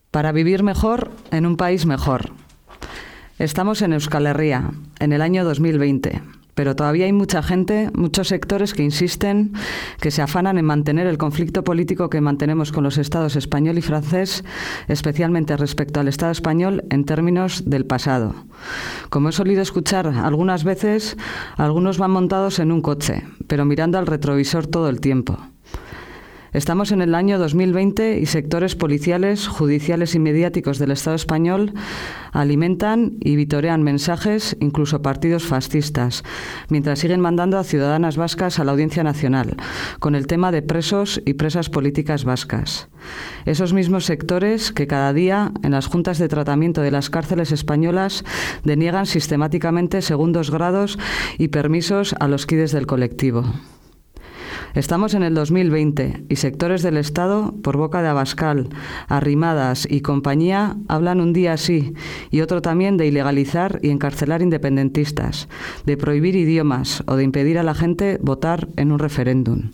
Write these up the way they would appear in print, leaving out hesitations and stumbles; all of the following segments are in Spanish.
Para vivir mejor en un país mejor. Estamos en Euskal Herria, en el año 2020, pero todavía hay mucha gente, muchos sectores que insisten, que se afanan en mantener el conflicto político que mantenemos con los estados español y francés, especialmente respecto al Estado español, en términos del pasado. Como he solido escuchar algunas veces, algunos van montados en un coche, pero mirando al retrovisor todo el tiempo. Estamos en el año 2020 y sectores policiales, judiciales y mediáticos del Estado español alimentan y vitorean mensajes, incluso partidos fascistas, mientras siguen mandando a ciudadanas vascas a la Audiencia Nacional, con el tema de presos y presas políticas vascas. Esos mismos sectores que cada día, en las juntas de tratamiento de las cárceles españolas, deniegan sistemáticamente segundos grados y permisos a los kides del colectivo. Estamos en el 2020 y sectores del Estado, por boca de Abascal, Arrimadas y compañía, hablan un día sí y otro también de ilegalizar y encarcelar independentistas, de prohibir idiomas o de impedir a la gente votar en un referéndum.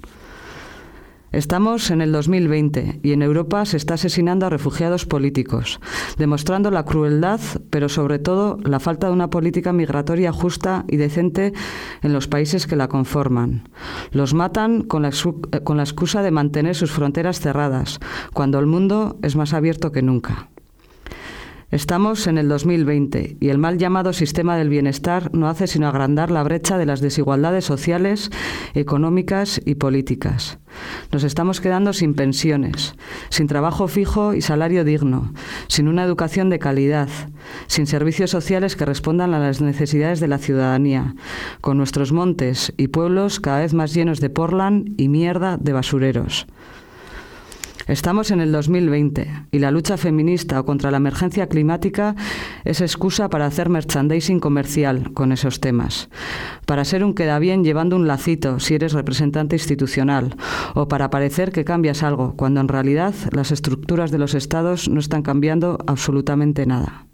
Estamos en el 2020 y en Europa se está asesinando a refugiados políticos, demostrando la crueldad, pero sobre todo la falta de una política migratoria justa y decente en los países que la conforman. Los matan con la excusa de mantener sus fronteras cerradas, cuando el mundo es más abierto que nunca. Estamos en el 2020 y el mal llamado sistema del bienestar no hace sino agrandar la brecha de las desigualdades sociales, económicas y políticas. Nos estamos quedando sin pensiones, sin trabajo fijo y salario digno, sin una educación de calidad, sin servicios sociales que respondan a las necesidades de la ciudadanía, con nuestros montes y pueblos cada vez más llenos de portland y mierda de basureros. Estamos en el 2020 y la lucha feminista o contra la emergencia climática es excusa para hacer merchandising comercial con esos temas, para ser un queda bien llevando un lacito si eres representante institucional o para parecer que cambias algo cuando en realidad las estructuras de los estados no están cambiando absolutamente nada.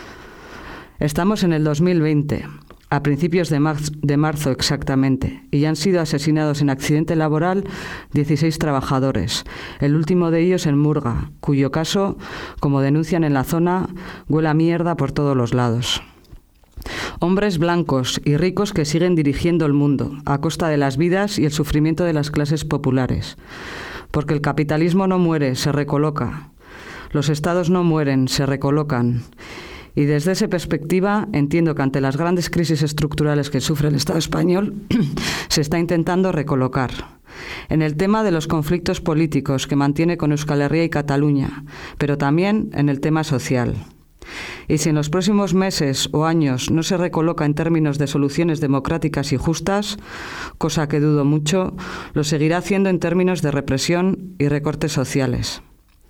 Estamos en el 2020. A principios de marzo exactamente, y ya han sido asesinados en accidente laboral 16 trabajadores, el último de ellos en Murga, cuyo caso, como denuncian en la zona, huele a mierda por todos los lados. Hombres blancos y ricos que siguen dirigiendo el mundo, a costa de las vidas y el sufrimiento de las clases populares. Porque el capitalismo no muere, se recoloca. Los estados no mueren, se recolocan. Y desde esa perspectiva entiendo que ante las grandes crisis estructurales que sufre el Estado español se está intentando recolocar. En el tema de los conflictos políticos que mantiene con Euskal Herria y Cataluña, pero también en el tema social. Y si en los próximos meses o años no se recoloca en términos de soluciones democráticas y justas, cosa que dudo mucho, lo seguirá haciendo en términos de represión y recortes sociales.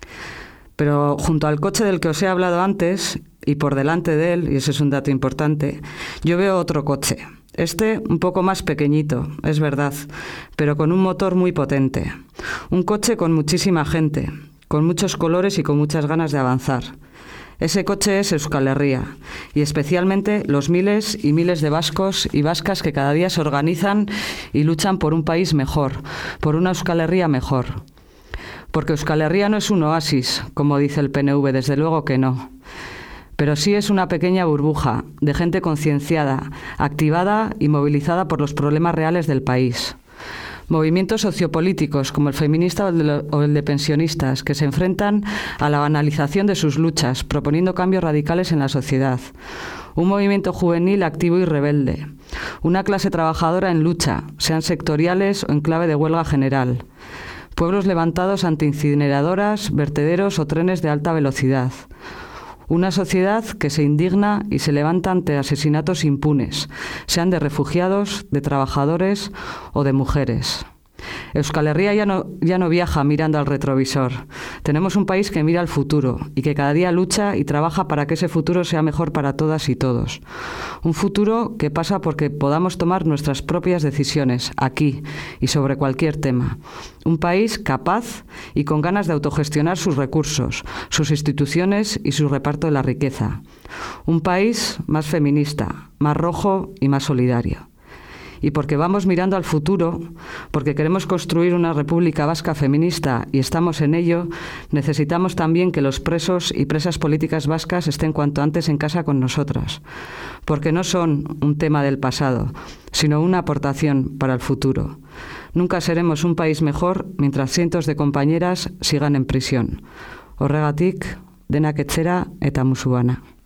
Pero junto al coche del que os he hablado antes, y por delante de él, y ese es un dato importante, yo veo otro coche. Este un poco más pequeñito, es verdad, pero con un motor muy potente. Un coche con muchísima gente, con muchos colores y con muchas ganas de avanzar. Ese coche es Euskal Herria, y especialmente los miles y miles de vascos y vascas que cada día se organizan y luchan por un país mejor, por una Euskal Herria mejor. Porque Euskal Herria no es un oasis, como dice el PNV, desde luego que no. Pero sí es una pequeña burbuja de gente concienciada, activada y movilizada por los problemas reales del país. Movimientos sociopolíticos como el feminista o el de pensionistas que se enfrentan a la banalización de sus luchas, proponiendo cambios radicales en la sociedad. Un movimiento juvenil activo y rebelde. Una clase trabajadora en lucha, sean sectoriales o en clave de huelga general. Pueblos levantados ante incineradoras, vertederos o trenes de alta velocidad. Una sociedad que se indigna y se levanta ante asesinatos impunes, sean de refugiados, de trabajadores o de mujeres. Euskal Herria ya no viaja mirando al retrovisor. Tenemos un país que mira al futuro y que cada día lucha y trabaja para que ese futuro sea mejor para todas y todos. Un futuro que pasa porque podamos tomar nuestras propias decisiones, aquí y sobre cualquier tema. Un país capaz y con ganas de autogestionar sus recursos, sus instituciones y su reparto de la riqueza. Un país más feminista, más rojo y más solidario. Y porque vamos mirando al futuro, porque queremos construir una República Vasca feminista y estamos en ello, necesitamos también que los presos y presas políticas vascas estén cuanto antes en casa con nosotras, porque no son un tema del pasado, sino una aportación para el futuro. Nunca seremos un país mejor mientras cientos de compañeras sigan en prisión. Horregatik, denak etxera eta musu bana.